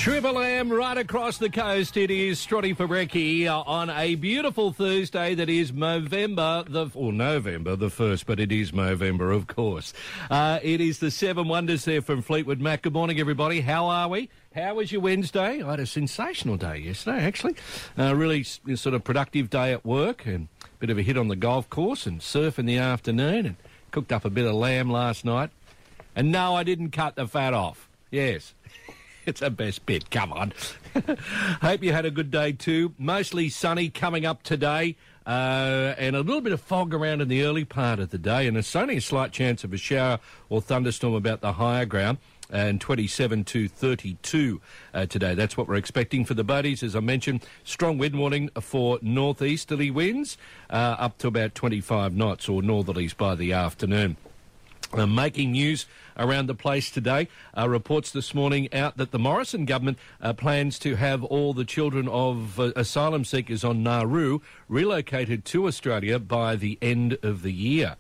Triple M right across the coast. It is Strotty Parecki on a beautiful Thursday that is November the 1st, but it is November, of course. It is the Seven Wonders there from Fleetwood Mac. Good morning, everybody. How are we? How was your Wednesday? I had a sensational day yesterday, actually. Really sort of productive day at work and a bit of a hit on the golf course and surf in the afternoon and cooked up a bit of lamb last night. And no, I didn't cut the fat off. Yes. It's a best bit. Come on. Hope you had a good day too. Mostly sunny coming up today and a little bit of fog around in the early part of the day, and there's only a slight chance of a shower or thunderstorm about the higher ground, and 27 to 32 today. That's what we're expecting for the buddies. As I mentioned, strong wind warning for northeasterly winds up to about 25 knots or northerlies by the afternoon. Making news around the place today. Reports this morning out that the Morrison government plans to have all the children of asylum seekers on Nauru relocated to Australia by the end of the year.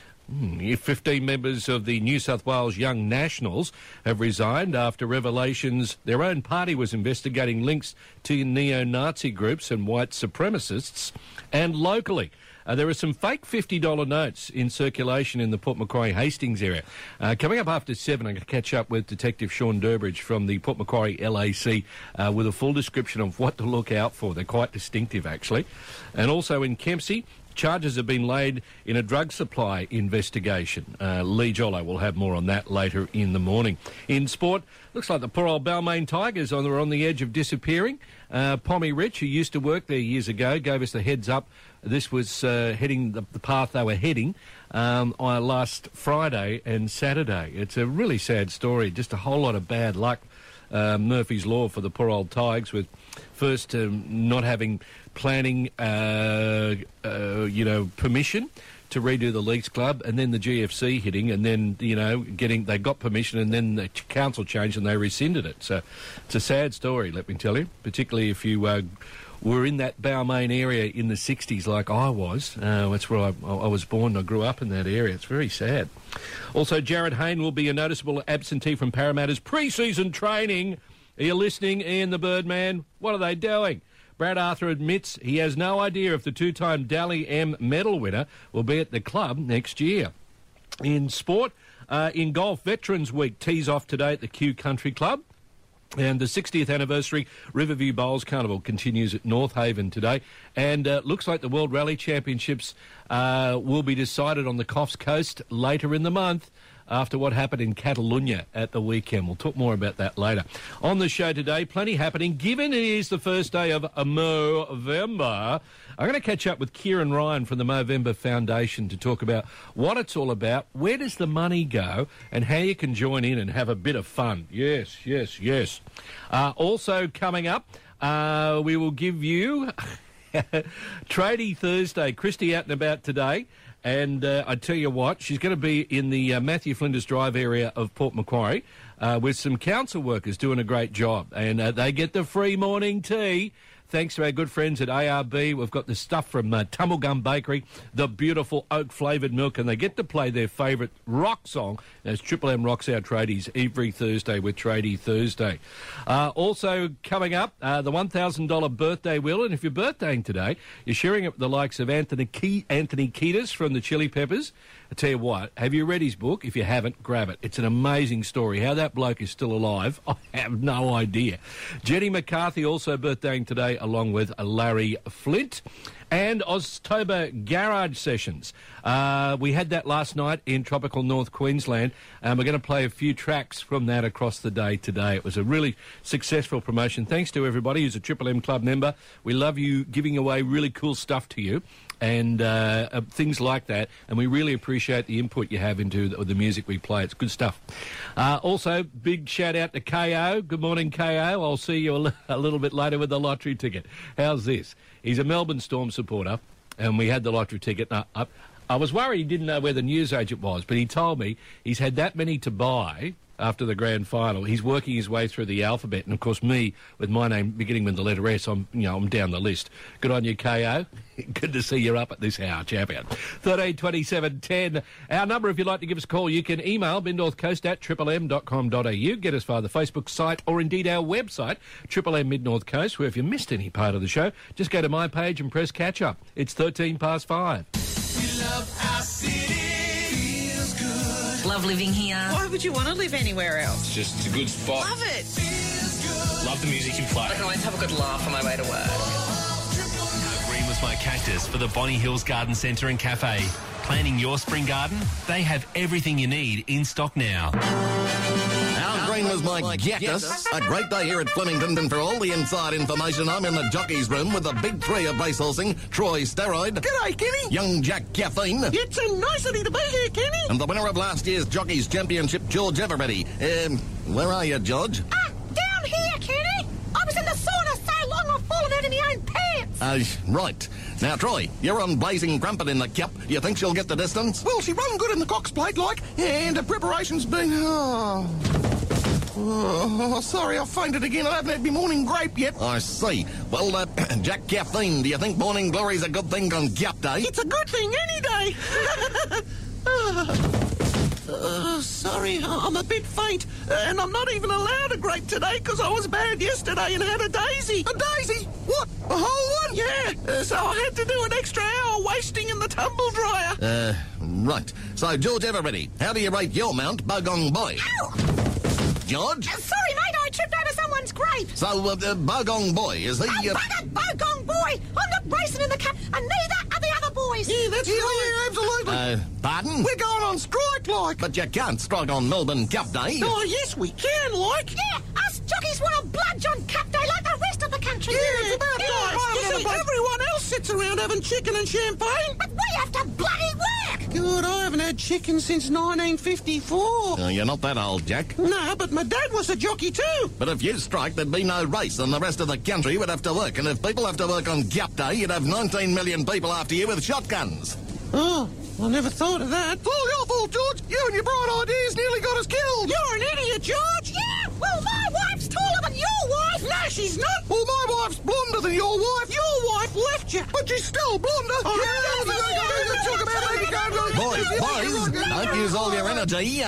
15 members of the New South Wales Young Nationals have resigned after revelations their own party was investigating links to neo-Nazi groups and white supremacists. And locally, there are some fake $50 notes in circulation in the Port Macquarie Hastings area. Coming up after 7, I'm going to catch up with Detective Sean Durbridge from the Port Macquarie LAC with a full description of what to look out for. They're quite distinctive, actually. And also in Kempsey, charges have been laid in a drug supply investigation. Lee Jollo will have more on that later in the morning. In sport, looks like the poor old Balmain Tigers are on the edge of disappearing. Pommy Rich, who used to work there years ago, gave us the heads up. This was heading the path they were heading on last Friday and Saturday. It's a really sad story, just a whole lot of bad luck. Murphy's Law for the poor old Tigers, with first not having planning, permission to redo the Leagues Club, and then the GFC hitting, and then, they got permission, and then the council changed and they rescinded it. So it's a sad story, let me tell you, particularly if you were in that Balmain area in the 60s like I was. That's where I was born. I grew up in that area. It's very sad. Also, Jared Hayne will be a noticeable absentee from Parramatta's pre-season training. Are you listening, Ian the Birdman? What are they doing? Brad Arthur admits he has no idea if the two-time Dally M medal winner will be at the club next year. In sport, in golf, Veterans Week tees off today at the Kew Country Club. And the 60th anniversary Riverview Bowls Carnival continues at North Haven today. And looks like the World Rally Championships will be decided on the Coffs Coast later in the month after what happened in Catalunya at the weekend. We'll talk more about that later. On the show today, plenty happening. Given it is the first day of Movember, I'm going to catch up with Kieran Ryan from the Movember Foundation to talk about what it's all about, where does the money go, and how you can join in and have a bit of fun. Yes. Also coming up, we will give you Tradie Thursday. Christy out and about today. And I tell you what, she's going to be in the Matthew Flinders Drive area of Port Macquarie with some council workers doing a great job. And they get the free morning tea. Thanks to our good friends at ARB. We've got the stuff from Tumblegum Bakery, the beautiful oak-flavoured milk, and they get to play their favourite rock song as Triple M rocks our tradies every Thursday with Tradie Thursday. Also coming up, the $1,000 birthday wheel, and if you're birthdaying today, you're sharing it with the likes of Anthony Kiedis from the Chili Peppers. I tell you what, have you read his book? If you haven't, grab it. It's an amazing story. How that bloke is still alive, I have no idea. Jenny McCarthy also birthdaying today, along with Larry Flint. And Oztober Garage Sessions. We had that last night in tropical North Queensland, and we're going to play a few tracks from that across the day today. It was a really successful promotion. Thanks to everybody who's a Triple M Club member. We love you giving away really cool stuff to you and things like that, and we really appreciate the input you have into the music we play. It's good stuff. Also, big shout-out to KO. Good morning, KO. I'll see you a little bit later with the lottery ticket. How's this? He's a Melbourne Storm supporter, and we had the lottery ticket. I was worried he didn't know where the newsagent was, but he told me he's had that many to buy after the grand final. He's working his way through the alphabet, and of course me, with my name beginning with the letter S, I'm down the list. Good on you, KO. Good to see you're up at this hour, champion. 13 27 10. Our number, if you'd like to give us a call, you can email midnorthcoast@m.com.au. Get us via the Facebook site or indeed our website, M Mid North Coast, where if you missed any part of the show, just go to my page and press catch up. It's 13 past 5. We love our city. Feels good. Love living here. Why would you want to live anywhere else? It's a good spot. Love it. Feels good. Love the music you play. I can always have a good laugh on my way to work. How green was my cactus for the Bonnie Hills Garden Centre and Cafe? Planning your spring garden? They have everything you need in stock now. How green was my cactus? A great day here at Flemington, and for all the inside information, I'm in the jockey's room with the big three of racehorseing, Troy Steroid. G'day, Kenny. Young Jack Caffeine. It's a nicety to be here, Kenny. And the winner of last year's Jockeys Championship, George Eveready. Where are you, George? Down here, Kenny. I was in the sauna so long I've fallen out of my own pants. Right. Now, Troy, you're on Blazing Crumpet in the cup. You think she'll get the distance? Well, she run good in the Cox Plate, and her preparation's been... Oh, sorry, I fainted again. I haven't had my morning grape yet. I see. Well, Jack Caffeine, do you think morning glory's a good thing on Gap Day? It's a good thing any day. Sorry, I'm a bit faint, and I'm not even allowed a grape today because I was bad yesterday and had a daisy. A daisy? What? A whole one? Yeah, so I had to do an extra hour wasting in the tumble dryer. Right. So, George Eveready, how do you rate your mount, Bogong Boy? Ow! George? Sorry, mate, I tripped over someone's grape. So, Bogong Boy, is he... Bugger, Bogong Boy! I'm not racing in the cup, and neither are the other boys. Yeah, that's right. Yeah, absolutely. Pardon? We're going on strike, But you can't strike on Melbourne Cup Day. Oh, yes, we can, Yeah, us jockeys want to bludge on cup day like the rest of the country. Yeah, it's about time. You see, everyone else sits around having chicken and champagne. But we have to bloody work. Good, I haven't had chicken since 1954. You're not that old, Jack. No, but my dad was a jockey too. But if you strike, there'd be no race, and the rest of the country would have to work. And if people have to work on Gap Day, you'd have 19 million people after you with shotguns. Oh, I never thought of that. All your fault, George. You and your bright ideas nearly got us killed. You're an idiot, George. Yeah, well, my wife's taller than your wife. No, she's not. Well, my wife's blonder than your wife. Your wife left you, but she's still blonder. Boys, don't use all your energy.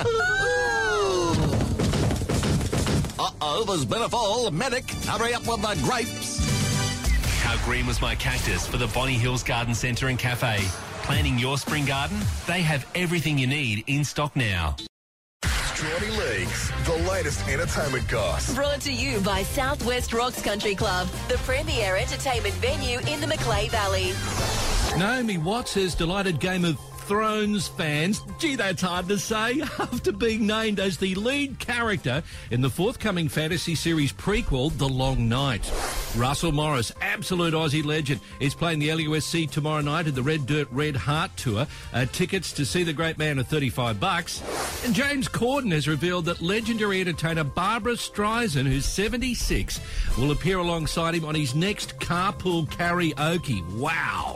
Uh-oh, there's been a fall. Medic, hurry up with the grapes. How green was my cactus for the Bonnie Hills Garden Centre and Cafe? Planning your spring garden? They have everything you need in stock now. Strawny Leagues, the latest entertainment goss. Brought to you by Southwest Rocks Country Club, the premier entertainment venue in the Macleay Valley. Naomi Watts has delighted Game of Thrones fans, gee, that's hard to say, after being named as the lead character in the forthcoming fantasy series prequel, The Long Night. Russell Morris, absolute Aussie legend, is playing the LUSC tomorrow night at the Red Dirt Red Heart Tour. Tickets to see the great man are $35. And James Corden has revealed that legendary entertainer Barbara Streisand, who's 76, will appear alongside him on his next carpool karaoke. Wow.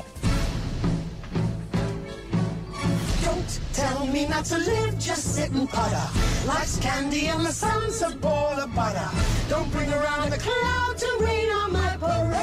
Don't tell me not to live, just sit and putter. Life's candy and the sun's a ball of butter. Don't bring around the cloud to rain on my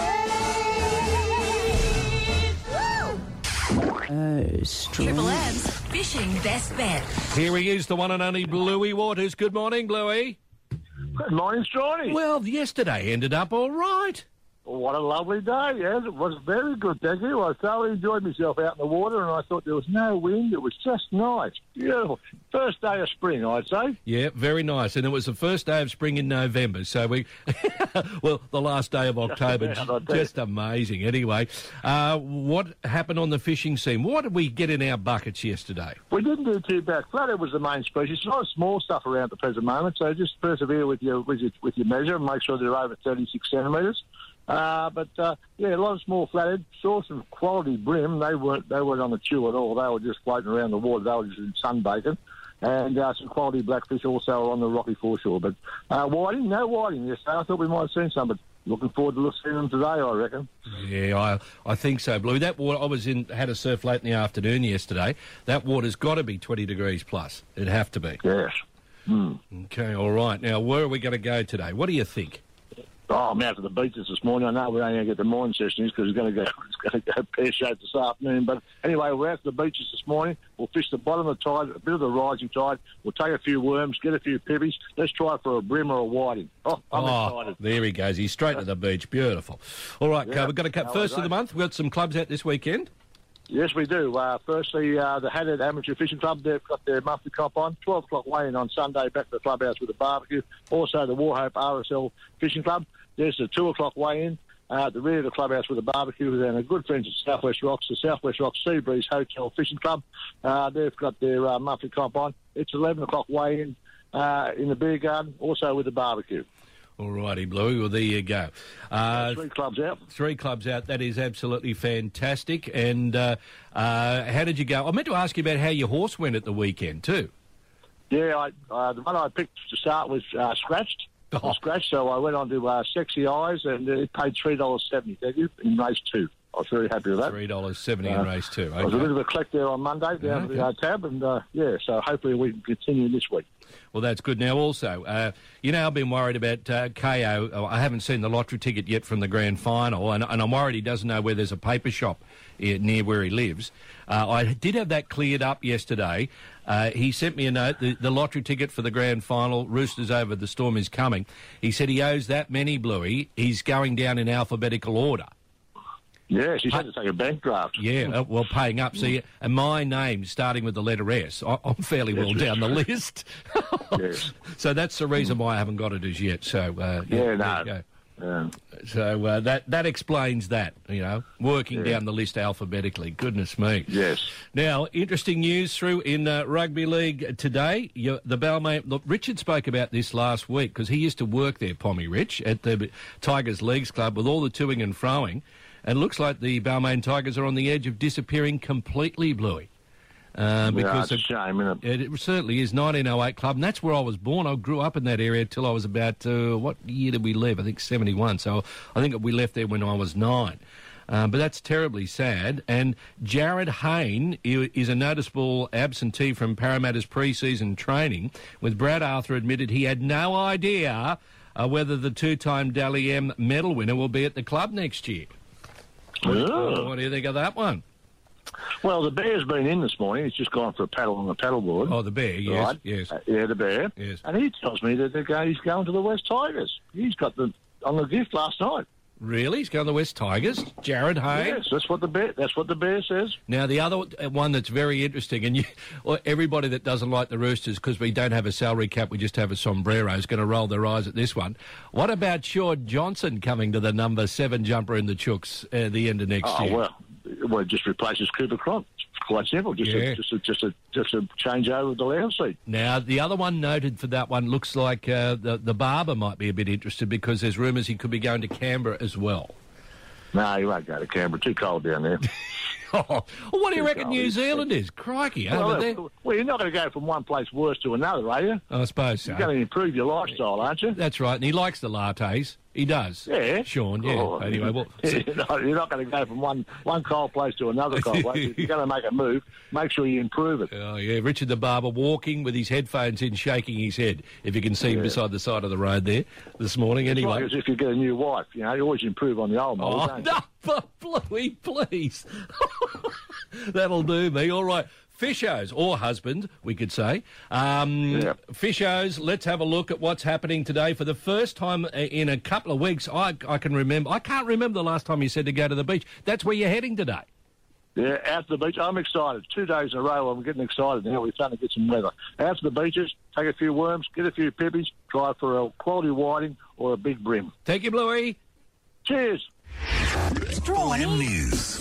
parade. Triple M's Fishing Best Bet. Here he is, the one and only Bluey Waters. Good morning, Bluey. Good morning, Strawny. Well, yesterday ended up all right. What a lovely day, yes. It was very good, thank you. I thoroughly enjoyed myself out in the water, and I thought there was no wind. It was just nice. Beautiful. First day of spring, I'd say. Yeah, very nice. And it was the first day of spring in November, so we... well, the last day of October. Just amazing. Anyway, what happened on the fishing scene? What did we get in our buckets yesterday? We didn't do too bad. Flathead was the main species. There's a lot of small stuff around at the present moment, so just persevere with your measure and make sure they're over 36 centimetres. Yeah, a lot of small flathead. Saw some quality brim. They weren't on the chew at all. They were just floating around the water. They were just sunbaking. And some quality blackfish also on the rocky foreshore. But whiting, no whiting yesterday. I thought we might have seen some, but looking forward to seeing them today, I reckon. Yeah, I think so, Blue. That water, had a surf late in the afternoon yesterday. That water's got to be 20 degrees plus. It'd have to be. Yes. Okay, all right. Now, where are we going to go today? What do you think? Oh, I'm out to the beaches this morning. I know we're only going to get the morning sessions because it's going to go pear-shaped this afternoon. But anyway, we're out to the beaches this morning. We'll fish the bottom of the tide, a bit of the rising tide. We'll take a few worms, get a few pippies. Let's try for a brim or a whiting. Oh, I'm excited. There he goes. He's straight to the beach. Beautiful. All right, Yeah. we've got a cut first of the month. We've got some clubs out this weekend. Yes, we do. Firstly, the Haddad Amateur Fishing Club, they've got their monthly comp on. 12 o'clock weigh-in on Sunday, back to the clubhouse with a barbecue. Also, the Warhope RSL Fishing Club. There's a 2 o'clock weigh-in at the rear of the clubhouse with a barbecue. And a good friends at Southwest Rocks, the Southwest Rocks Seabreeze Hotel Fishing Club. They've got their monthly comp on. It's 11 o'clock weigh-in in the beer garden, also with a barbecue. All righty, Bluey. Well, there you go. 3 clubs out. 3 clubs out. That is absolutely fantastic. And how did you go? I meant to ask you about how your horse went at the weekend too. Yeah, the one I picked to start was Scratched. Scratched, so I went on to Sexy Eyes, and it paid $3.70. Thank you, in race 2. I was very happy with that. $3.70 in race 2. Okay. I was a bit of a collect there on Monday down at the tab, and so hopefully we can continue this week. Well, that's good. Now, also, I've been worried about KO. I haven't seen the lottery ticket yet from the grand final, and I'm worried he doesn't know where there's a paper shop near where he lives. I did have that cleared up yesterday. He sent me a note, the lottery ticket for the grand final, Roosters Over the Storm is coming. He said he owes that many, Bluey. He's going down in alphabetical order. Yeah, she's had to take a bank draft. Yeah, paying up. See, and my name starting with the letter S, I'm fairly well down the list. Yes. So that's the reason why I haven't got it as yet. So So that explains that. Working down the list alphabetically. Goodness me. Yes. Now, interesting news through in rugby league today. The Balmain. Look, Richard spoke about this last week because he used to work there, Pommy Rich, at the Tigers Leagues Club with all the toing and froing. And it looks like the Balmain Tigers are on the edge of disappearing completely, Bluey. Because it's a shame, isn't it? It certainly is. 1908 club, and that's where I was born. I grew up in that area till I was about, what year did we leave? I think 71. So I think we left there when I was 9. But that's terribly sad. And Jared Hayne is a noticeable absentee from Parramatta's pre-season training, with Brad Arthur admitted he had no idea whether the 2-time Dally M medal winner will be at the club next year. Oh. What do you think of that one? Well, the Bear's been in this morning. He's just gone for a paddle on the paddleboard. Oh, the Bear, yes, right? yes. The Bear. Yes. And he tells me that he's going to the West Tigers. He's got on the gift last night. Really? He's going to the West Tigers? Jared Hayne? Yes, that's what the Bear says. Now, the other one that's very interesting, and everybody that doesn't like the Roosters, because we don't have a salary cap, we just have a sombrero, is going to roll their eyes at this one. What about Sean Johnson coming to the number 7 jumper in the Chooks at the end of next year? Well, it just replaces Cooper Cronk. It's quite simple. Just a change over of the lounge seat. Now, the other one noted for that one looks like the barber might be a bit interested because there's rumours he could be going to Canberra as well. No, he won't go to Canberra. Too cold down there. Well, what do you reckon New Zealand is? Crikey, over there. Well, you're not going to go from one place worse to another, are you? I suppose so. You're going to improve your lifestyle, aren't you? That's right, and he likes the lattes. He does. Yeah. Sean, yeah. Oh, anyway, well... You're not going to go from one cold place to another cold place. If you're going to make a move, make sure you improve it. Oh, yeah. Richard the barber walking with his headphones in, shaking his head. If you can see him beside the side of the road there this morning. It's anyway. like as if you get a new wife. You always improve on the old model, don't you? No, Bluey, please. That'll do me. All right. Fishos, or husband, we could say. Fishos, let's have a look at what's happening today. For the first time in a couple of weeks, I can't remember the last time you said to go to the beach. That's where you're heading today. Yeah, out to the beach. I'm excited. 2 days in a row, I'm getting excited now. We're starting to get some weather. Out to the beaches, take a few worms, get a few pippies, try for a quality whiting or a big brim. Thank you, Bluey. Cheers. Prime News.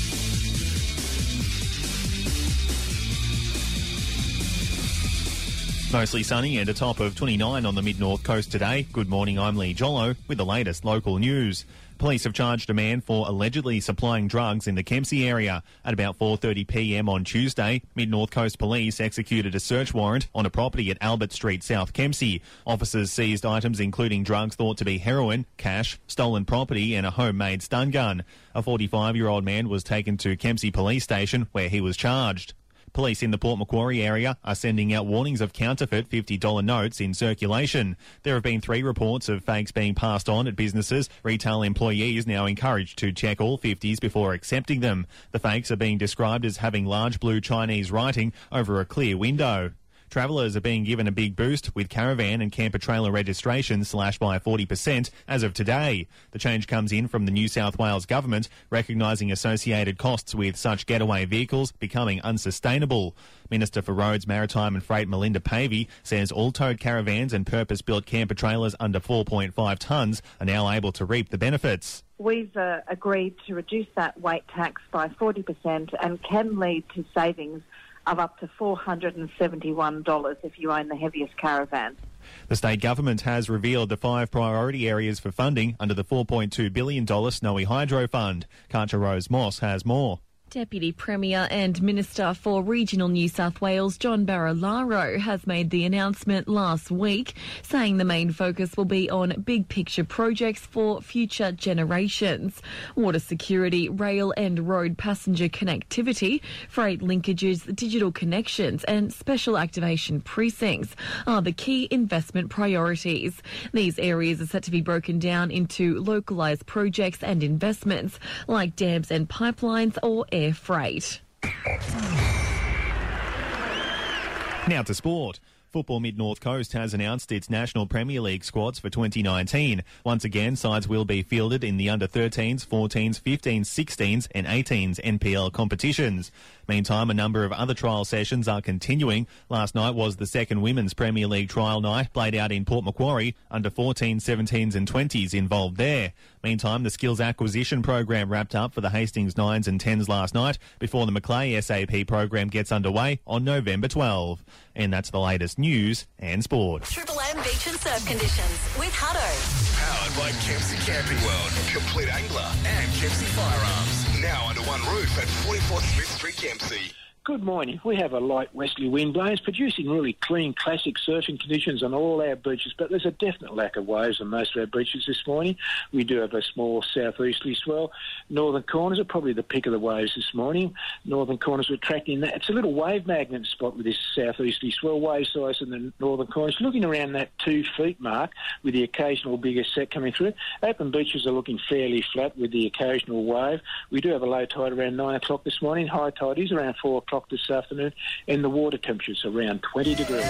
Mostly sunny and a top of 29 on the mid-north coast today. Good morning, I'm Lee Jollo with the latest local news. Police have charged a man for allegedly supplying drugs in the Kempsey area. At about 4:30pm on Tuesday, Mid-North Coast Police executed a search warrant on a property at Albert Street, South Kempsey. Officers seized items including drugs thought to be heroin, cash, stolen property and a homemade stun gun. A 45-year-old man was taken to Kempsey Police Station where he was charged. Police in the Port Macquarie area are sending out warnings of counterfeit $50 notes in circulation. There have been 3 reports of fakes being passed on at businesses. Retail employees now encouraged to check all 50s before accepting them. The fakes are being described as having large blue Chinese writing over a clear window. Travellers are being given a big boost with caravan and camper trailer registrations slashed by 40% as of today. The change comes in from the New South Wales government, recognising associated costs with such getaway vehicles becoming unsustainable. Minister for Roads, Maritime and Freight Melinda Pavey says all towed caravans and purpose-built camper trailers under 4.5 tonnes are now able to reap the benefits. We've agreed to reduce that weight tax by 40% and can lead to savings of up to $471 if you own the heaviest caravan. The state government has revealed the 5 priority areas for funding under the $4.2 billion Snowy Hydro Fund. Karcher Rose Moss has more. Deputy Premier and Minister for Regional New South Wales, John Barilaro, has made the announcement last week, saying the main focus will be on big picture projects for future generations. Water security, rail and road passenger connectivity, freight linkages, digital connections and special activation precincts are the key investment priorities. These areas are set to be broken down into localised projects and investments like dams and pipelines or air freight. Now to sport. Football Mid-North Coast has announced its National Premier League squads for 2019. Once again, sides will be fielded in the under-13s, 14s, 15s, 16s and 18s NPL competitions. Meantime, a number of other trial sessions are continuing. Last night was the second Women's Premier League trial night, played out in Port Macquarie. Under 14s, 17s and 20s involved there. Meantime, the skills acquisition program wrapped up for the Hastings 9s and 10s last night before the Macleay SAP program gets underway on November 12. And that's the latest news and sport. Triple M Beach and Surf Conditions with Hutto. Powered by Kempsey Camping World, Complete Angler and Kempsey Firearms. Now under one roof at 44 Smith Street, Kempsey. Good morning. We have a light westerly wind blowing. It's producing really clean, classic surfing conditions on all our beaches, but there's a definite lack of waves on most of our beaches this morning. We do have a small southeasterly swell. Northern Corners are probably the pick of the waves this morning. Northern Corners are attracting that. It's a little wave magnet spot with this southeasterly swell. Wave size in the Northern Corners looking around that 2 feet mark with the occasional bigger set coming through. Open beaches are looking fairly flat with the occasional wave. We do have a low tide around 9 o'clock this morning. High tide is around 4 o'clock this afternoon, and the water temperature's around 20 degrees.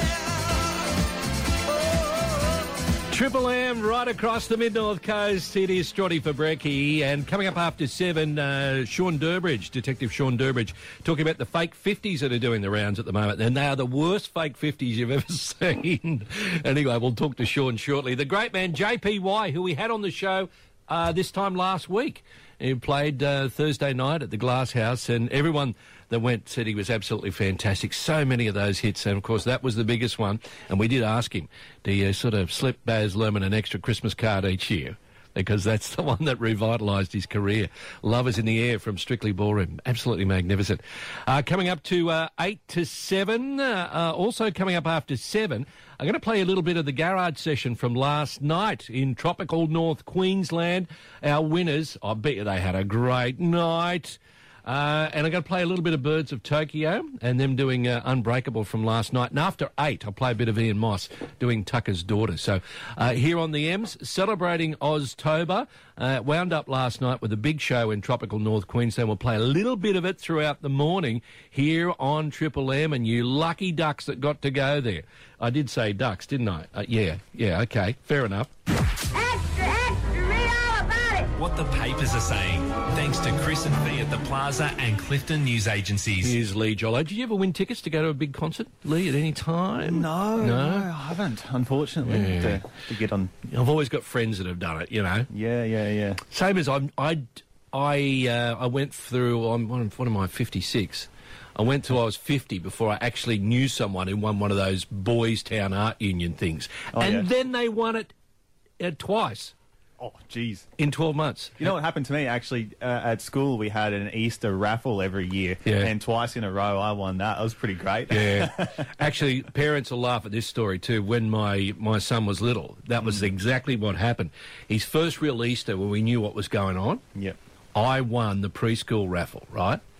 Triple M right across the Mid-North Coast. It is Strotty for Brekkie. And coming up after 7, Sean Durbridge, Detective Sean Durbridge, talking about the fake 50s that are doing the rounds at the moment. And they are the worst fake 50s you've ever seen. Anyway, we'll talk to Sean shortly. The great man, JPY, who we had on the show this time last week. He played Thursday night at the Glass House, and everyone that went said he was absolutely fantastic. So many of those hits, and of course that was the biggest one. And we did ask him, do you sort of slip Baz Luhrmann an extra Christmas card each year? Because that's the one that revitalised his career. Love is in the Air from Strictly Ballroom. Absolutely magnificent. Coming up to 8 to 7. Also coming up after 7, I'm going to play a little bit of the garage session from last night in tropical North Queensland. Our winners, I bet you they had a great night. And I'm going to play a little bit of Birds of Tokyo and them doing Unbreakable from last night. And after 8, I'll play a bit of Ian Moss doing Tucker's Daughter. So here on the M's, celebrating Oztober. Wound up last night with a big show in tropical North Queensland. We'll play a little bit of it throughout the morning here on Triple M. And you lucky ducks that got to go there. I did say ducks, didn't I? Yeah, okay, fair enough. What the papers are saying, thanks to Chris and Fee at the Plaza and Clifton News Agencies. Here's Lee Jollo. Did you ever win tickets to go to a big concert, Lee, at any time? No, I haven't, unfortunately, to get on. I've always got friends that have done it, you know. Yeah. Same as I went through, what am I, 56? I went till I was 50 before I actually knew someone who won one of those Boys Town Art Union things. Then they won it twice. Oh, geez. In 12 months. You know what happened to me, actually? At school, we had an Easter raffle every year, and twice in a row I won that. It was pretty great. Yeah. Actually, parents will laugh at this story too. When my son was little, that was exactly what happened. His first real Easter, when we knew what was going on, I won the preschool raffle, right?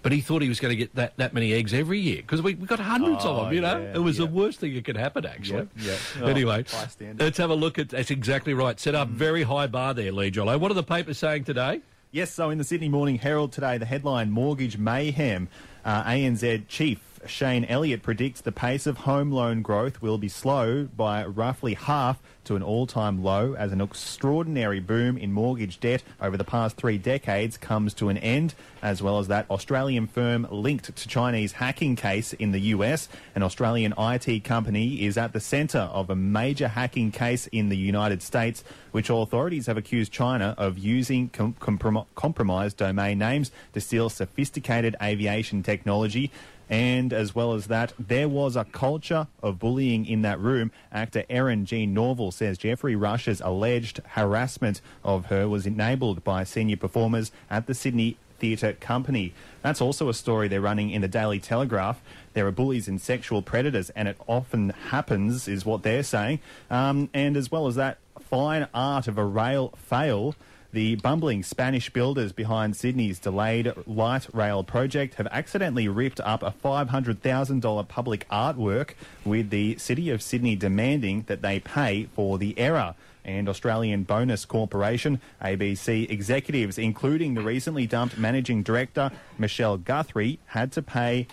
but he thought he was going to get that many eggs every year because we got hundreds of them, you know. yeah, it was the worst thing that could happen, actually. Yeah. Anyway, high standard. let's have a look at... That's exactly right. Set up very high bar there, Lee Jollo. What are the papers saying today? Yes, so in the Sydney Morning Herald today, the headline, Mortgage Mayhem. ANZ Chief Shane Elliott predicts the pace of home loan growth will be slow by roughly half to an all-time low as an extraordinary boom in mortgage debt over the past 3 decades comes to an end, as well as that Australian firm linked to Chinese hacking case in the US. An Australian IT company is at the centre of a major hacking case in the United States, which authorities have accused China of using compromised domain names to steal sophisticated aviation technology. And as well as that, there was a culture of bullying in that room. Actor Erin Jean Norval says Jeffrey Rush's alleged harassment of her was enabled by senior performers at the Sydney Theatre Company. That's also a story they're running in the Daily Telegraph. There are bullies and sexual predators, and it often happens, is what they're saying. And as well as that, fine art of a rail fail. The bumbling Spanish builders behind Sydney's delayed light rail project have accidentally ripped up a $500,000 public artwork, with the City of Sydney demanding that they pay for the error. And Australian Bonus Corporation, ABC executives, including the recently dumped managing director Michelle Guthrie, had their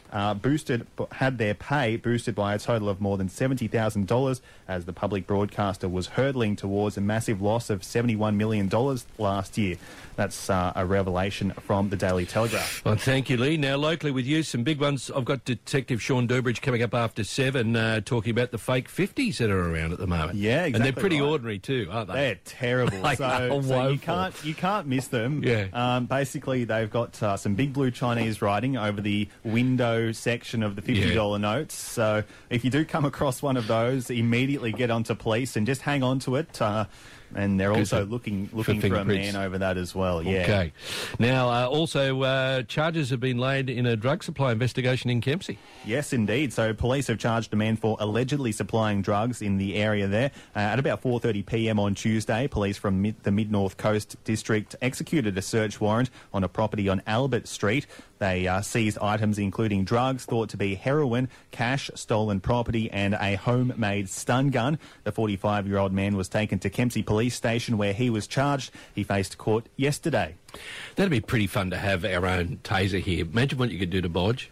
pay boosted by a total of more than $70,000 as the public broadcaster was hurtling towards a massive loss of $71 million last year. That's a revelation from the Daily Telegraph. Well, thank you, Lee. Now, locally with you, some big ones. I've got Detective Sean Durbridge coming up after 7, talking about the fake 50s that are around at the moment. Yeah, exactly. And they're pretty right. ordinary too, aren't they? They're terrible. So you can't miss them. Yeah. Basically, they've got some big blue Chinese writing over the window section of the $50 notes. So if you do come across one of those, immediately get onto police and just hang on to it. And they're also looking for a man over that as well. Yeah. Okay. Now, also, charges have been laid in a drug supply investigation in Kempsey. Yes, indeed. So police have charged a man for allegedly supplying drugs in the area there. At about 4:30 p.m. on Tuesday, police from the Mid-North Coast District executed a search warrant on a property on Albert Street. They seized items including drugs thought to be heroin, cash, stolen property and a homemade stun gun. The 45-year-old man was taken to Kempsey Police Station where he was charged. He faced court yesterday. That'd be pretty fun to have our own taser here. Imagine what you could do to Bodge.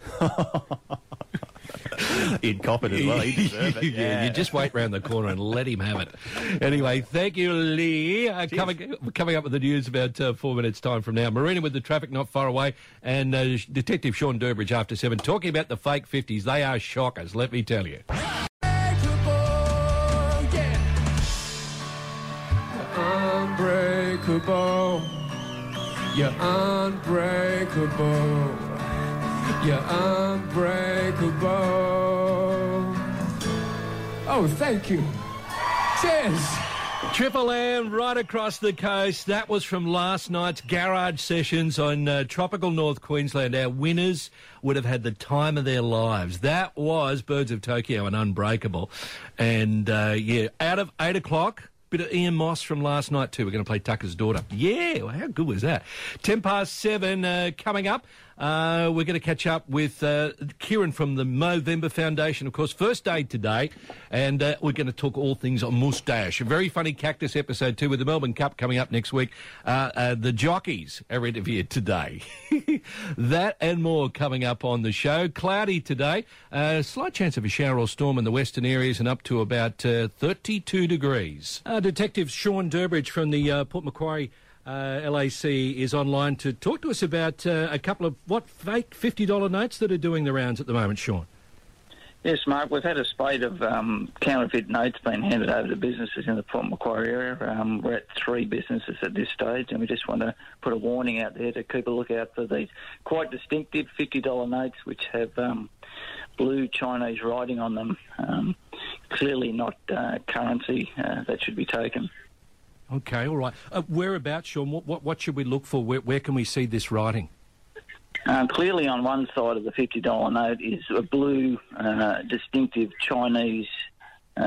He'd cop it as well. He'd deserve it. Yeah, you just wait round the corner and let him have it. Anyway, thank you, Lee. Coming up with the news about 4 minutes' time from now. Marina with the traffic not far away, and Detective Sean Durbridge after 7 talking about the fake 50s. They are shockers, let me tell you. Unbreakable. You're unbreakable. You're unbreakable. Oh, thank you. Cheers. Triple M right across the coast. That was from last night's garage sessions on tropical North Queensland. Our winners would have had the time of their lives. That was Birds of Tokyo and Unbreakable. And, out of 8 o'clock... bit of Ian Moss from last night too. We're going to play Tucker's Daughter. Yeah, well, how good was that? 7:10 coming up. We're going to catch up with Kieran from the Movember Foundation, of course. First aid today, and we're going to talk all things on moustache. A very funny cactus episode too with the Melbourne Cup coming up next week. The jockeys are interviewed today. That and more coming up on the show. Cloudy today. Slight chance of a shower or storm in the western areas and up to about 32 degrees. Detective Sean Durbridge from the Port Macquarie LAC is online to talk to us about a couple of, fake $50 notes that are doing the rounds at the moment, Sean. Yes, Mark, we've had a spate of counterfeit notes being handed over to businesses in the Port Macquarie area. We're at 3 businesses at this stage, and we just want to put a warning out there to keep a lookout for these quite distinctive $50 notes which have blue Chinese writing on them. Clearly not currency that should be taken. Okay, all right. Whereabouts, Sean? What should we look for? Where can we see this writing? Clearly on one side of the $50 note is a blue, distinctive Chinese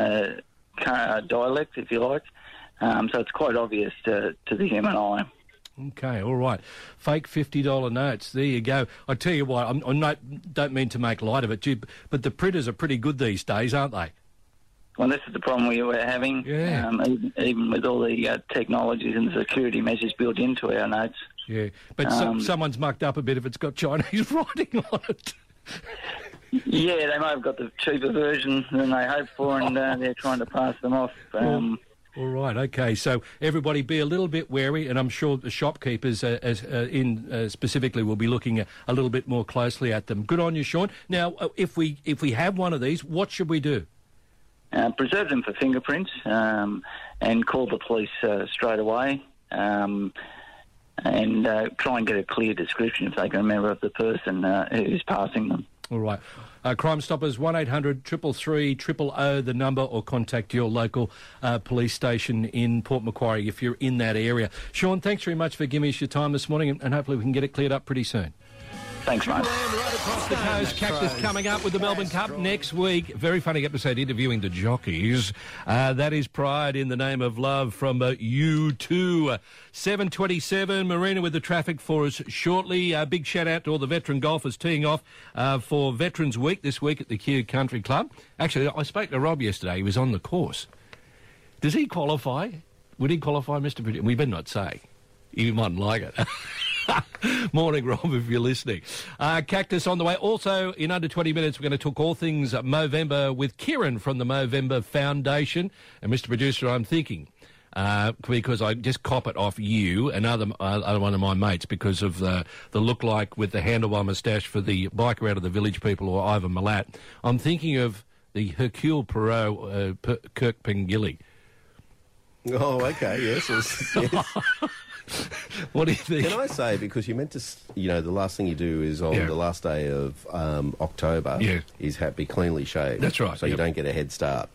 dialect, if you like. So it's quite obvious to the human eye. Okay, all right. Fake $50 notes. There you go. I tell you what, don't mean to make light of it, but the printers are pretty good these days, aren't they? Well, this is the problem we were having, even with all the technologies and security measures built into our notes. Yeah, but someone's mucked up a bit if it's got Chinese writing on it. Yeah, they might have got the cheaper version than they hoped for, and they're trying to pass them off. All right, okay. So everybody be a little bit wary, and I'm sure the shopkeepers specifically will be looking a little bit more closely at them. Good on you, Sean. Now, if we have one of these, what should we do? Preserve them for fingerprints and call the police straight away and try and get a clear description if they can remember of the person who's passing them. All right. Crime Stoppers, 1800 333 000, the number, or contact your local police station in Port Macquarie if you're in that area. Sean, thanks very much for giving us your time this morning, and hopefully we can get it cleared up pretty soon. Thanks, mate. Right across the coast, Cactus coming up with the Melbourne Cup next week. Very funny episode interviewing the jockeys. That is Pride in the Name of Love from U2. 7:27, Marina with the traffic for us shortly. Big shout out to all the veteran golfers teeing off for Veterans Week this week at the Kew Country Club. Actually, I spoke to Rob yesterday. He was on the course. Does he qualify? Would he qualify, Mr. Producer? We better not say. You mightn't like it. Morning, Rob, if you're listening. Cactus on the way. Also, in under 20 minutes, we're going to talk all things Movember with Kieran from the Movember Foundation. And, Mr. Producer, I'm thinking, because I just cop it off you, another one of my mates, because of the look-like with the handlebar moustache for the biker out of the Village People or Ivan Milat, I'm thinking of the Hercule Poirot, Kirk Pengilly. Oh, okay, yes. What do you think? Can I say, because you meant to, the last thing you do is on the last day of October is be cleanly shaved. That's right. So you don't get a head start.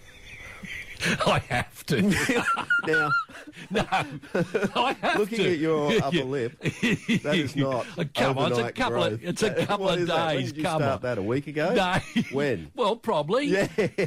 I have to. Now, no, I have looking to. at your upper lip, that is not come on, overnight growth. It's a couple of days. When did you start that, a week ago? No. When? Well, probably. Yeah.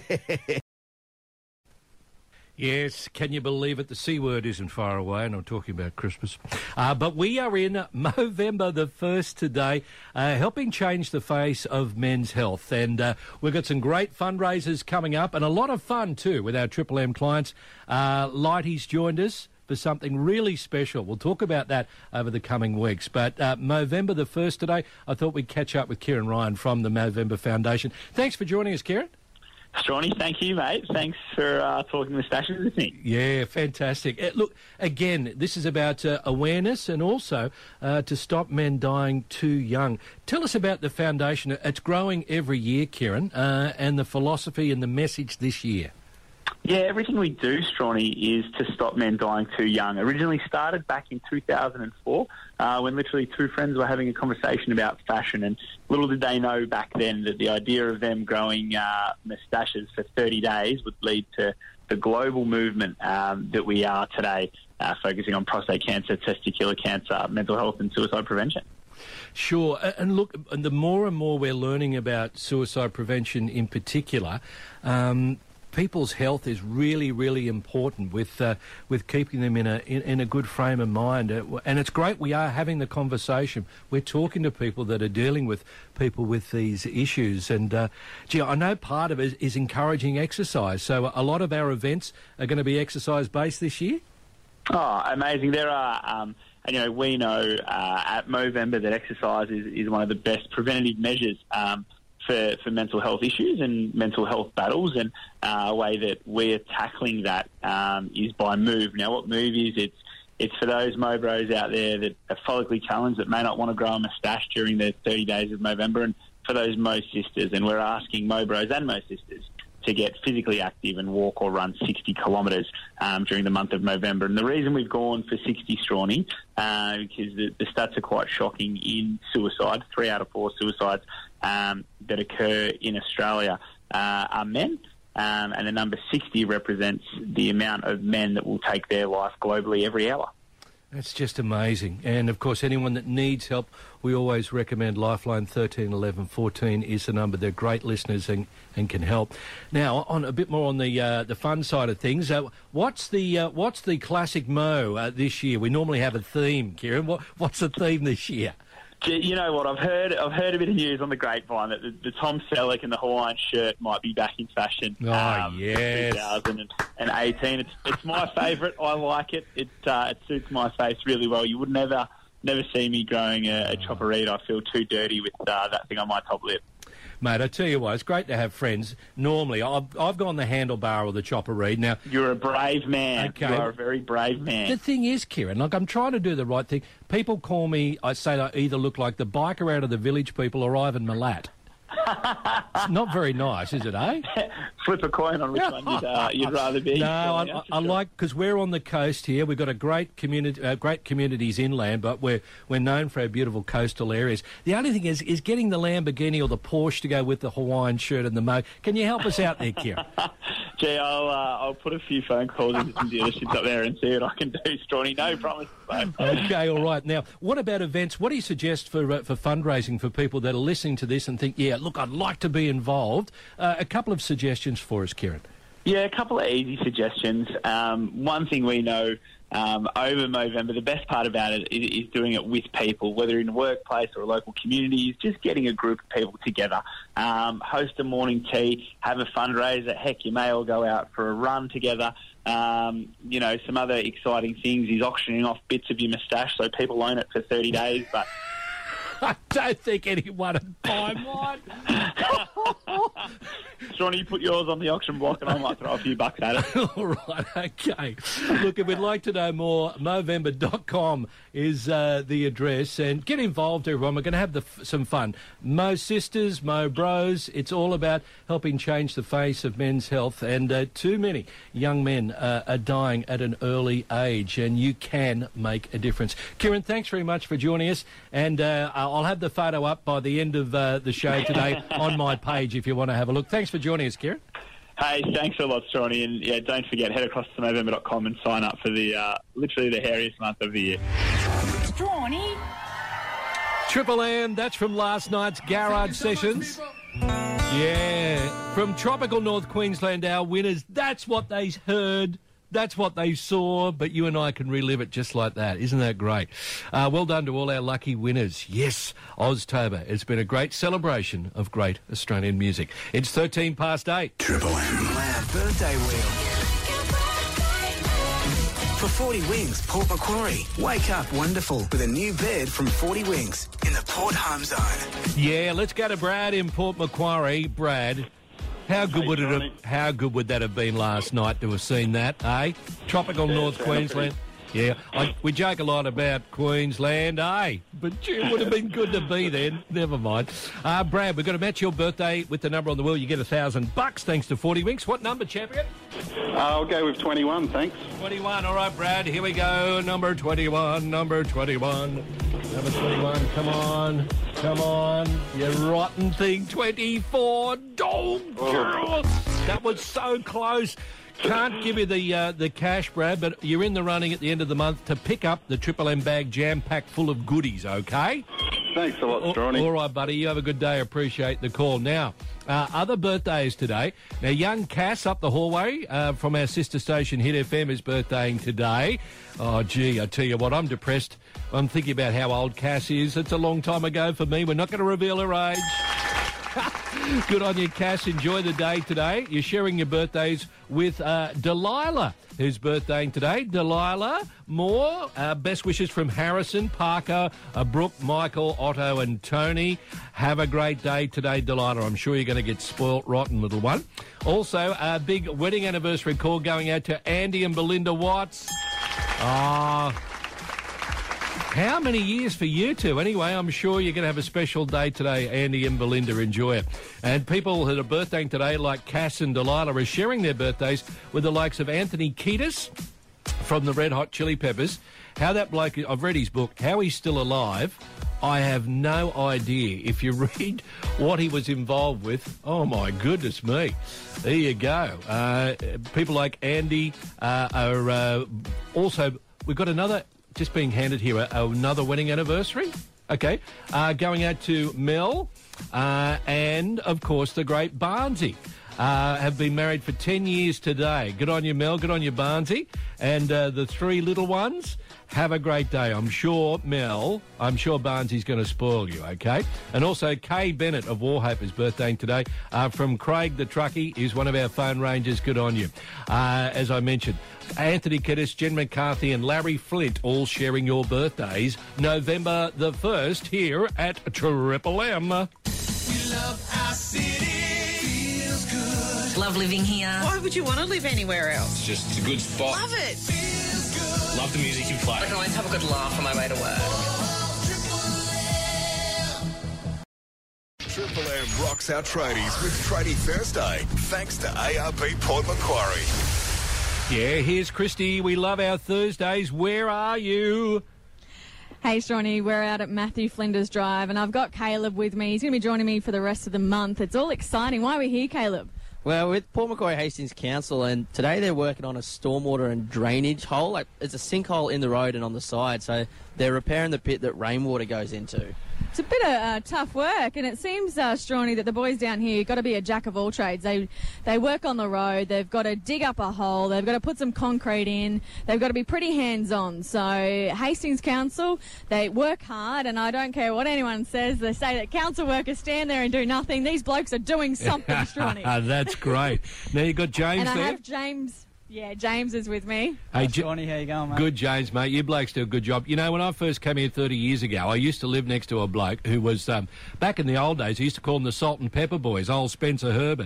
Yes, can you believe it? The C word isn't far away, and I'm talking about Christmas. But we are in Movember the 1st today, helping change the face of men's health. And we've got some great fundraisers coming up, and a lot of fun too with our Triple M clients. Lighty's joined us for something really special. We'll talk about that over the coming weeks. But Movember the 1st today, I thought we'd catch up with Kieran Ryan from the Movember Foundation. Thanks for joining us, Kieran. Strawny, thank you, mate. Thanks for talking the stashes with me. Yeah, fantastic. Look, again, this is about awareness and also to stop men dying too young. Tell us about the foundation. It's growing every year, Kieran, and the philosophy and the message this year. Yeah, everything we do, Strawny, is to stop men dying too young. Originally started back in 2004 when literally two friends were having a conversation about fashion, and little did they know back then that the idea of them growing moustaches for 30 days would lead to the global movement that we are today, focusing on prostate cancer, testicular cancer, mental health and suicide prevention. Sure. And look, the more and more we're learning about suicide prevention in particular, people's health is really, really important with keeping them in a good frame of mind. And it's great we are having the conversation. We're talking to people that are dealing with people with these issues. And, I know part of it is encouraging exercise. So a lot of our events are going to be exercise-based this year? Oh, amazing. There are... we know at Movember that exercise is one of the best preventative measures for mental health issues and mental health battles, and a way that we're tackling that is by Move. Now, what Move is, it's for those Mobros out there that are follically challenged that may not want to grow a moustache during the 30 days of Movember, and for those Mo sisters, and we're asking Mobros and Mo sisters to get physically active and walk or run 60 kilometres during the month of Movember. And the reason we've gone for 60, Strawny, because the stats are quite shocking in suicide. 3 out of 4 suicides that occur in Australia are men, and the number 60 represents the amount of men that will take their life globally every hour. It's just amazing. And, of course, anyone that needs help, we always recommend Lifeline 13 11 14 is the number. They're great listeners and can help. Now, on a bit more on the fun side of things, what's the classic Mo this year? We normally have a theme, Kieran. What's the theme this year? You know what? I've heard a bit of news on the grapevine that the Tom Selleck and the Hawaiian shirt might be back in fashion. Oh, yes. 2018. It's my favourite. I like it. It suits my face really well. You would never see me growing a chopperita. I feel too dirty with that thing on my top lip. Mate, I tell you what, it's great to have friends. Normally, I've gone the handlebar or the chopper read. Now, you're a brave man. Okay. You are a very brave man. The thing is, Kieran, like I'm trying to do the right thing. People call me, I say I either look like the biker out of the Village People or Ivan Milat. It's not very nice, is it, eh? Flip a coin on which one you'd rather be. No, I like, because we're on the coast here. We've got a great communities inland, but we're known for our beautiful coastal areas. The only thing is getting the Lamborghini or the Porsche to go with the Hawaiian shirt and the Mo. Can you help us out there, Kieran? Gee, I'll put a few phone calls into some dealerships up there and see what I can do, Strawny. No promises, mate. Okay, all right. Now, what about events? What do you suggest for fundraising for people that are listening to this and think, yeah, look, I'd like to be involved? A couple of suggestions for us, Kieran. Yeah, a couple of easy suggestions. One thing we know over Movember, the best part about it is doing it with people, whether in a workplace or a local community, is just getting a group of people together. Host a morning tea, have a fundraiser. Heck, you may all go out for a run together. Some other exciting things is auctioning off bits of your moustache so people own it for 30 days, but... I don't think anyone would buy mine. Shawnee, you put yours on the auction block and I might throw a few bucks at it. All right, okay. Look, if we'd like to know more, Movember.com is the address. And get involved, everyone. We're going to have some fun. Mo Sisters, Mo Bros. It's all about helping change the face of men's health. And too many young men are dying at an early age, and you can make a difference. Kieran, thanks very much for joining us. And I'll have the photo up by the end of the show today on my page if you want to have a look. Thanks for joining us, Kieran. Hey, thanks a lot, Strawny. And yeah, don't forget, head across to Movember.com and sign up for the literally the hairiest month of the year. Strawny. Triple M, that's from last night's Garage Sessions. Yeah, from tropical North Queensland, our winners, that's what they heard. That's what they saw, but you and I can relive it just like that. Isn't that great? Well done to all our lucky winners. Yes, Oztober. It's been a great celebration of great Australian music. It's 13 past 8. Triple M. Birthday wheel. For 40 Wings, Port Macquarie. Wake up wonderful with a new bed from 40 Wings in the Port Home Zone. Yeah, let's go to Brad in Port Macquarie. Brad, how good would that have been last night to have seen that, eh? Tropical North Queensland. Yeah, we joke a lot about Queensland, eh? But it would have been good to be there. Never mind. Brad, we've got to match your birthday with the number on the wheel. You get $1,000 thanks to 40 Winks. What number, champion? I'll go with 21, thanks. 21, all right, Brad. Here we go. Number 21, number 21. Number 21, come on. Come on. You rotten thing. 24. Oh. That was so close. Can't give you the cash, Brad, but you're in the running at the end of the month to pick up the Triple M bag jam-packed full of goodies, okay? Thanks a lot, Strawny. All right, buddy. You have a good day. Appreciate the call. Now, other birthdays today. Now, young Cass up the hallway from our sister station, Hit FM, is birthdaying today. Oh, gee, I tell you what, I'm depressed. I'm thinking about how old Cass is. It's a long time ago for me. We're not going to reveal her age. Good on you, Cass. Enjoy the day today. You're sharing your birthdays with Delilah, who's birthdaying today. Delilah, more. Best wishes from Harrison, Parker, Brooke, Michael, Otto and Tony. Have a great day today, Delilah. I'm sure you're going to get spoilt rotten, little one. Also, a big wedding anniversary call going out to Andy and Belinda Watts. How many years for you two? Anyway, I'm sure you're going to have a special day today, Andy and Belinda. Enjoy it. And people that are birthday today, like Cass and Delilah, are sharing their birthdays with the likes of Anthony Kiedis from the Red Hot Chili Peppers. How that bloke, I've read his book, How He's Still Alive. I have no idea. If you read what he was involved with, oh, my goodness me. There you go. People like Andy are also... We've got another just being handed here another wedding anniversary. Okay. Going out to Mel and, of course, the great Barnsey. Have been married for 10 years today. Good on you, Mel. Good on you, Barnsey. And the three little ones, have a great day. I'm sure Barnsey's going to spoil you, okay? And also, Kay Bennett of Warhope is birthdaying today. From Craig the Truckie is one of our phone rangers. Good on you. As I mentioned, Anthony Kiddis, Jen McCarthy and Larry Flint all sharing your birthdays November the 1st here at Triple M. We love our city. Feels good. Love living here. Why would you want to live anywhere else? It's a good spot. Love it. Feels good. Love the music you play. I can always have a good laugh on my way to work. Triple M rocks our tradies with Tradie Thursday, thanks to ARB Port Macquarie. Yeah, here's Christy. We love our Thursdays. Where are you? Hey, Stronny, we're out at Matthew Flinders Drive, and I've got Caleb with me. He's going to be joining me for the rest of the month. It's all exciting. Why are we here, Caleb? Well, with Port Macquarie Hastings Council, and today they're working on a stormwater and drainage hole. Like, it's a sinkhole in the road and on the side, so they're repairing the pit that rainwater goes into. It's a bit of tough work, and it seems, Stronny, that the boys down here have got to be a jack of all trades. They work on the road, they've got to dig up a hole, they've got to put some concrete in, they've got to be pretty hands-on. So Hastings Council, they work hard, and I don't care what anyone says, they say that council workers stand there and do nothing. These blokes are doing something, Stronny. That's great. Now you've got James and there. I have James. Yeah, James is with me. Hey, Johnny, how you going, mate? Good, James, mate. You blokes do a good job. You know, when I first came here 30 years ago, I used to live next to a bloke who was, back in the old days, he used to call them the Salt and Pepper Boys, old Spencer Herbert.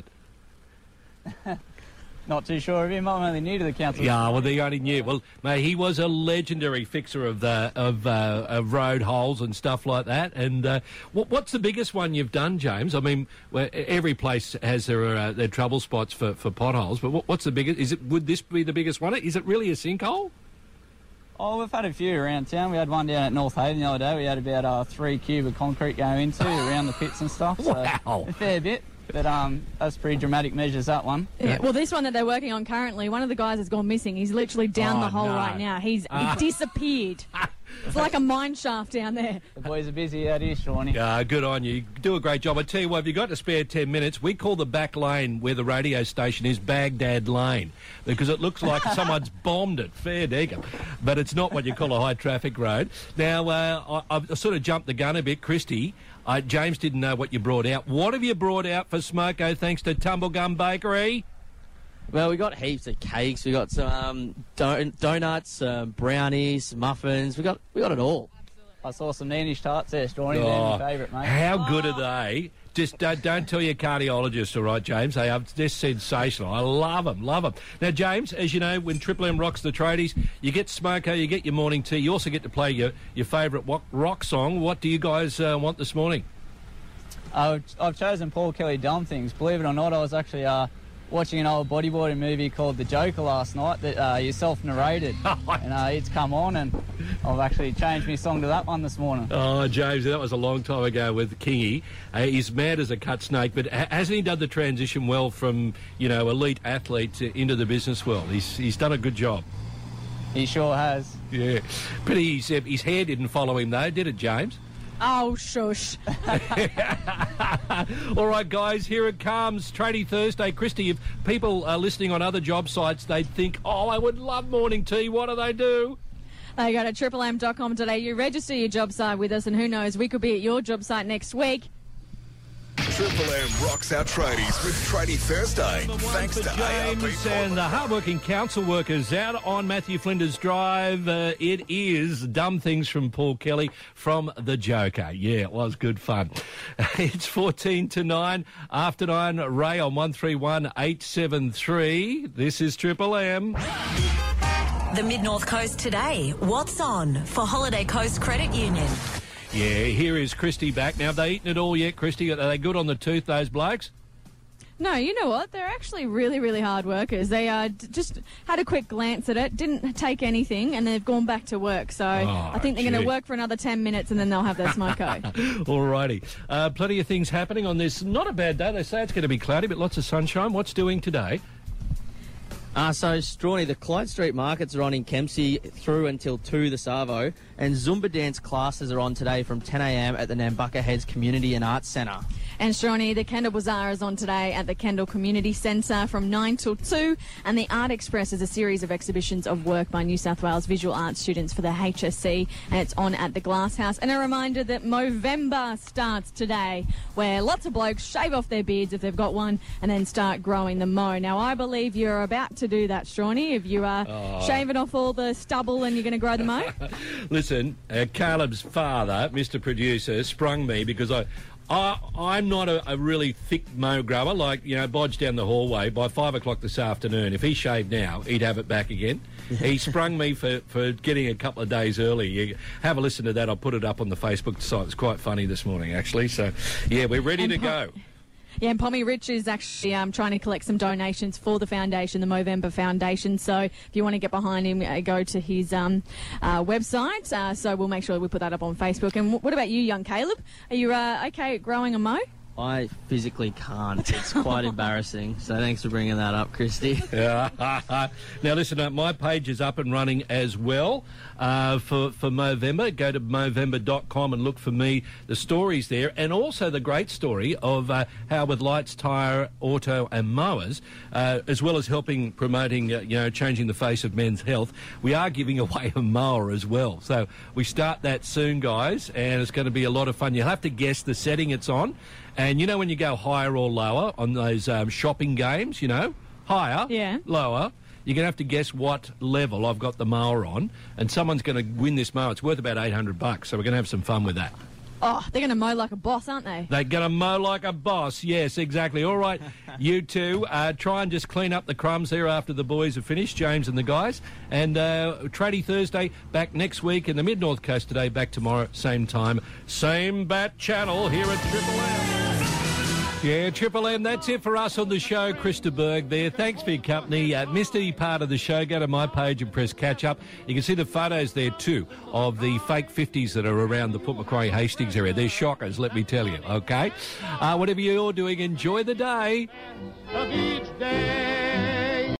Not too sure of him. I'm only new to the council. Yeah, well, they only knew. Well, mate, he was a legendary fixer of road holes and stuff like that. And what's the biggest one you've done, James? I mean, every place has their trouble spots for potholes, but what's the biggest? Would this be the biggest one? Is it really a sinkhole? Oh, we've had a few around town. We had one down at North Haven the other day. We had about 3 cube of concrete going into around the pits and stuff. So wow. A fair bit. But that's pretty dramatic measures, that one. Yeah, well, this one that they're working on currently, one of the guys has gone missing. He's literally down the hole right now. He disappeared. It's like a mine shaft down there. The boys are busy out here, Shawnee. Good on you. You do a great job. I tell you what, if you've got to spare 10 minutes, we call the back lane where the radio station is Baghdad Lane because it looks like someone's bombed it. Fair dinkum. But it's not what you call a high traffic road. Now, I've sort of jumped the gun a bit, Christy. James didn't know what you brought out. What have you brought out for Smoko thanks to Tumblegum Bakery? Well, we got heaps of cakes. We got some donuts, brownies, muffins. We got it all. I saw some Neenish tarts there, Strawny. They're my favourite, mate. How good are they? Just don't tell your cardiologist, all right, James? They are just sensational. I love them. Now, James, as you know, when Triple M rocks the tradies, you get Smoko, you get your morning tea. You also get to play your favourite rock song. What do you guys want this morning? I've chosen Paul Kelly Dumb Things. Believe it or not, I was actually watching an old bodyboarding movie called The Joker last night that you self-narrated. And it's come on, and I've actually changed my song to that one this morning. Oh, James, that was a long time ago with Kingy. He's mad as a cut snake, but hasn't he done the transition well from, elite athlete into the business world? He's done a good job. He sure has. Yeah. But his hair didn't follow him, though, did it, James? Oh, shush. All right, guys, here it comes. Tradie Thursday. Christy, if people are listening on other job sites, they'd think, I would love morning tea. What do? They go to triplem.com.au, register your job site with us, and who knows, we could be at your job site next week. Triple M rocks our tradies with Tradie Thursday, thanks to James ARB and the hardworking council workers out on Matthew Flinders Drive. It is Dumb Things from Paul Kelly from The Joker. Yeah, it was good fun. It's 14 to 9. After 9, Ray on 131873. This is Triple M. The Mid-North Coast today. What's on for Holiday Coast Credit Union? Yeah, here is Christy back. Now, have they eaten it all yet, Christy? Are they good on the tooth, those blokes? No, you know what? They're actually really, really hard workers. They just had a quick glance at it, didn't take anything, and they've gone back to work. So I think they're going to work for another 10 minutes and then they'll have their smoko. All righty. Plenty of things happening on this. Not a bad day. They say it's going to be cloudy, but lots of sunshine. What's doing today? So, Strawny, the Clyde Street markets are on in Kempsey through until 2 this arvo, and Zumba dance classes are on today from 10 a.m. at the Nambucca Heads Community and Arts Centre. And Strawny, the Kendall Bazaar is on today at the Kendall Community Centre from 9 till 2, and the Art Express is a series of exhibitions of work by New South Wales visual arts students for the HSC, and it's on at the Glass House. And a reminder that Movember starts today, where lots of blokes shave off their beards if they've got one, and then start growing the mo. Now, I believe you're about to do that, Strawny, if you are shaving off all the stubble and you're going to grow the mo. Listen, Caleb's father, Mr. Producer, sprung me because I'm not a really thick mow grower, like, Bodge down the hallway. By 5 o'clock this afternoon, if he shaved now, he'd have it back again. He sprung me for getting a couple of days early. You have a listen to that. I'll put it up on the Facebook site. It's quite funny this morning, actually. So, yeah, we're ready to go. Yeah, and Pommy Rich is actually trying to collect some donations for the foundation, the Movember Foundation. So if you want to get behind him, go to his website. So we'll make sure we put that up on Facebook. And what about you, young Caleb? Are you okay at growing a mo? I physically can't. It's quite embarrassing. So thanks for bringing that up, Christy. Now, listen, my page is up and running as well for Movember. Go to Movember.com and look for me, the stories there, and also the great story of how with Lights, Tyre, Auto and Mowers, as well as promoting, changing the face of men's health, we are giving away a mower as well. So we start that soon, guys, and it's going to be a lot of fun. You'll have to guess the setting it's on. And when you go higher or lower on those shopping games, higher, lower, you're going to have to guess what level I've got the mower on, and someone's going to win this mower. It's worth about $800, so we're going to have some fun with that. Oh, they're going to mow like a boss, aren't they? They're going to mow like a boss, yes, exactly. All right, you two, try and just clean up the crumbs there after the boys are finished, James and the guys. And Tradie Thursday, back next week, in the Mid-North Coast today, back tomorrow, same time, same bat channel here at Triple M. Yeah, Triple M, that's it for us on the show. Krista Berg there. Thanks for your company. Missed any part of the show, go to my page and press catch up. You can see the photos there too of the fake 50s that are around the Port Macquarie Hastings area. They're shockers, let me tell you, okay? Whatever you're doing, enjoy the day. Of each day.